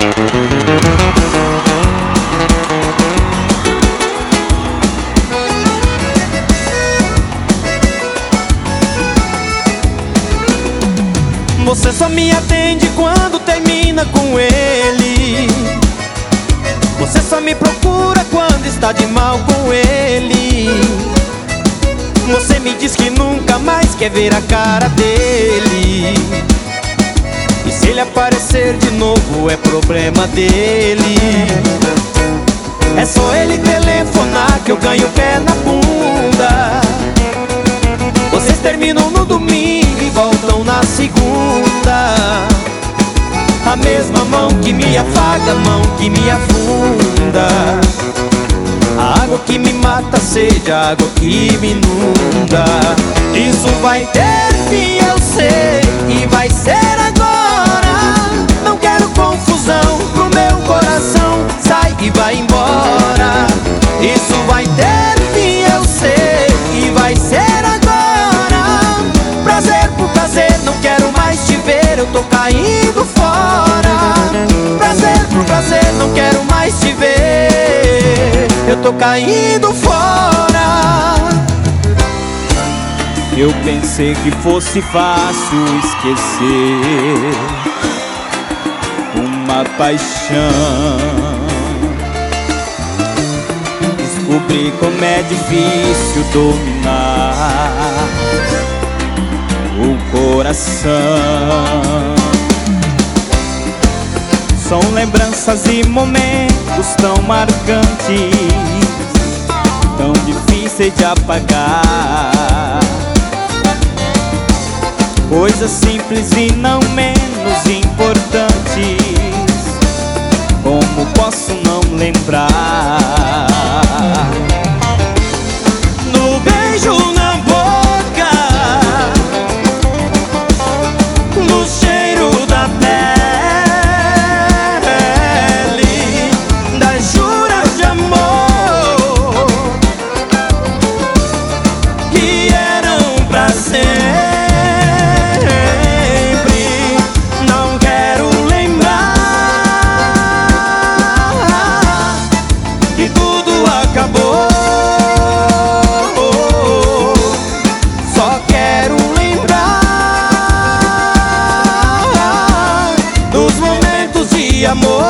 Você só me atende quando termina com ele. Você só me procura quando está de mal com ele. Você me diz que nunca mais quer ver a cara dele. E se ele aparecer de novo é problema dele. É só ele telefonar que eu ganho pé na bunda. Vocês terminam no domingo e voltam na segunda. A mesma mão que me afaga, a mão que me afunda. A água que me mata a sede, a água que me inunda. Isso vai ter fim, eu sei, e vai ser agora. Não quero confusão pro meu coração, sai e vai embora. Isso vai ter fim, eu sei, e vai ser agora. Prazer por prazer, não quero mais te ver, eu tô caindo fora. Prazer por prazer, não quero mais te ver, eu tô caindo fora. Eu pensei que fosse fácil esquecer uma paixão. Descobri como é difícil dominar o coração. São lembranças e momentos tão marcantes, tão difíceis de apagar. Coisas simples e não menos importantes, como posso não lembrar? No beijo na boca, no cheiro da pele, das juras de amor que eram pra sempre. Não quero lembrar que tudo acabou. Só quero lembrar dos momentos de amor.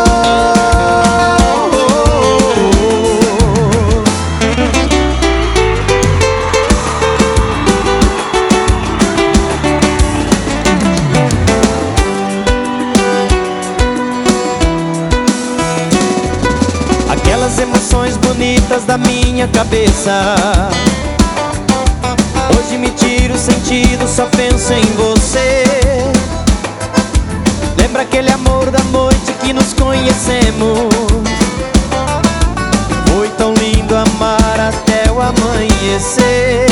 Aquelas emoções bonitas da minha cabeça, hoje me tiro o sentido, só penso em você. Lembra aquele amor da noite que nos conhecemos? Foi tão lindo amar até o amanhecer.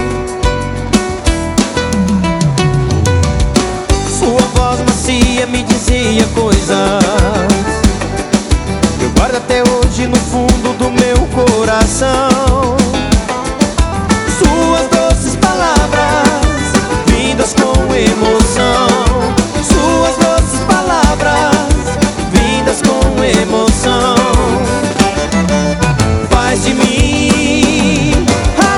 Sua voz macia me dizia coisas que eu guardo até hoje no fundo do meu coração. Suas doces palavras, vindas com emoção. Suas doces palavras, vindas com emoção. Faz de mim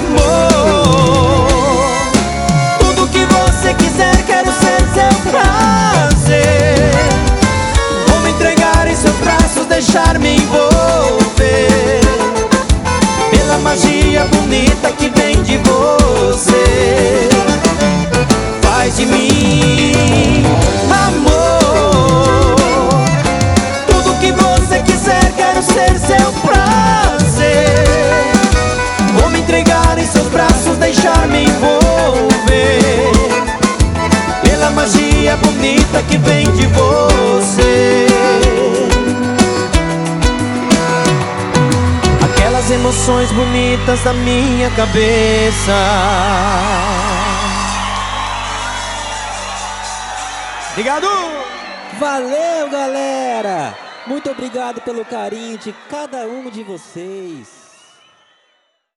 amor, tudo que você quiser, quero ser seu prazer. Vou me entregar em seus braços, deixar-me envolver pela magia bonita que vem de você. Faz de mim amor, tudo que você quiser, quero ser seu prazer. Vou me entregar em seus braços, deixar-me envolver pela magia bonita que vem de você. Aquelas emoções bonitas da minha cabeça. Obrigado! Valeu, galera! Muito obrigado pelo carinho de cada um de vocês.